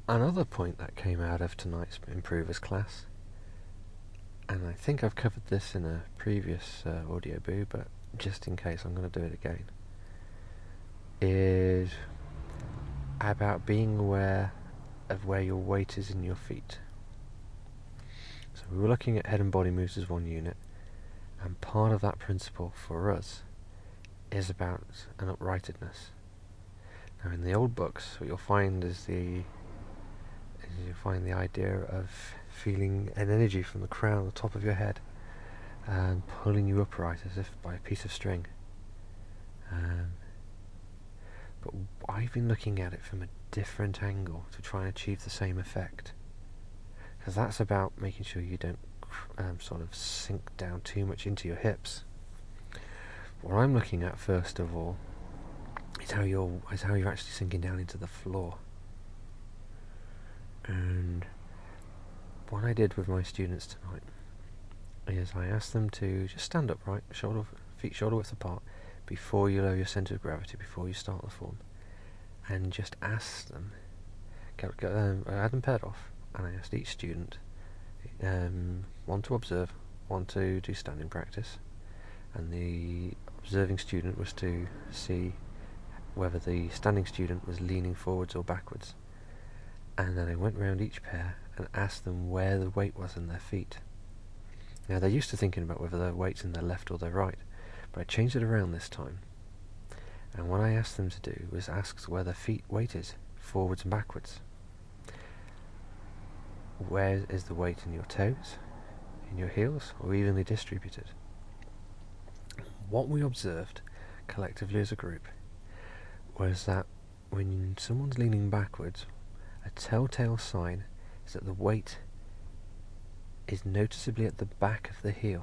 Another point that came out of tonight's Improvers class, and I think I've covered this in a previous audio boo, but just in case I'm going to do it again, is about being aware of where your weight is in your feet. So we were looking at head and body moves as one unit, and part of that principle for us is about an uprightedness. Now in the old books, what you'll find is the idea of feeling an energy from the crown, the top of your head, and pulling you upright as if by a piece of string. But I've been looking at it from a different angle to try and achieve the same effect, because that's about making sure you don't sort of sink down too much into your hips. What I'm looking at first of all is how you're actually sinking down into the floor. And what I did with my students tonight is I asked them to just stand upright, feet shoulder width apart, before you lower your centre of gravity, before you start the form, and just ask them, I had them paired off, and I asked each student, one to observe, one to do standing practice, and the observing student was to see whether the standing student was leaning forwards or backwards. And then I went round each pair and asked them where the weight was in their feet. Now they're used to thinking about whether their weight's in their left or their right, but I changed it around this time. And what I asked them to do was ask where their feet weight is, forwards and backwards. Where is the weight in your toes, in your heels, or evenly distributed? What we observed collectively as a group was that when someone's leaning backwards, a telltale sign is that the weight is noticeably at the back of the heel.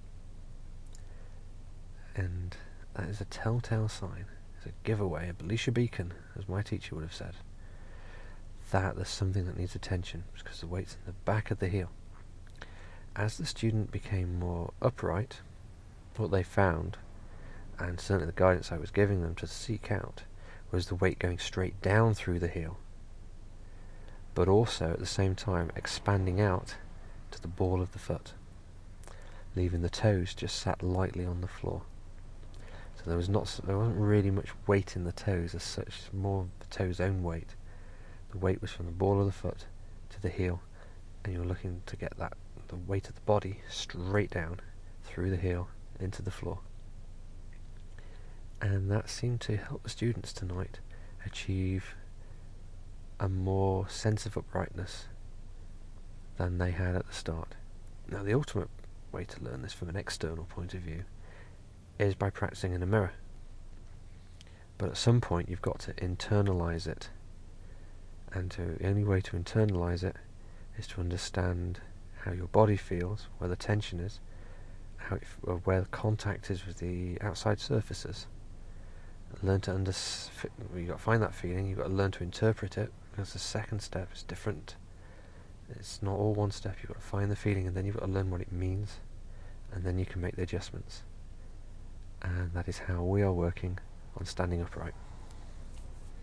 And that is a telltale sign, it's a giveaway, a Belisha beacon, as my teacher would have said, that there's something that needs attention, because the weight's in the back of the heel. As the student became more upright, what they found, and certainly the guidance I was giving them to seek out, was the weight going straight down through the heel, but also at the same time expanding out to the ball of the foot, leaving the toes just sat lightly on the floor. So there wasn't really much weight in the toes as such, more the toes' own weight. The weight was from the ball of the foot to the heel, and you're looking to get the weight of the body straight down through the heel into the floor. And that seemed to help the students tonight achieve a more sense of uprightness than they had at the start. Now the ultimate way to learn this from an external point of view is by practicing in a mirror. But at some point you've got to internalize it, and the only way to internalize it is to understand how your body feels, where the tension is, where the contact is with the outside surfaces. Learn to you've got to find that feeling, you've got to learn to interpret it, because the second step is different. It's not all one step, you've got to find the feeling, and then you've got to learn what it means, and then you can make the adjustments. And that is how we are working on standing upright.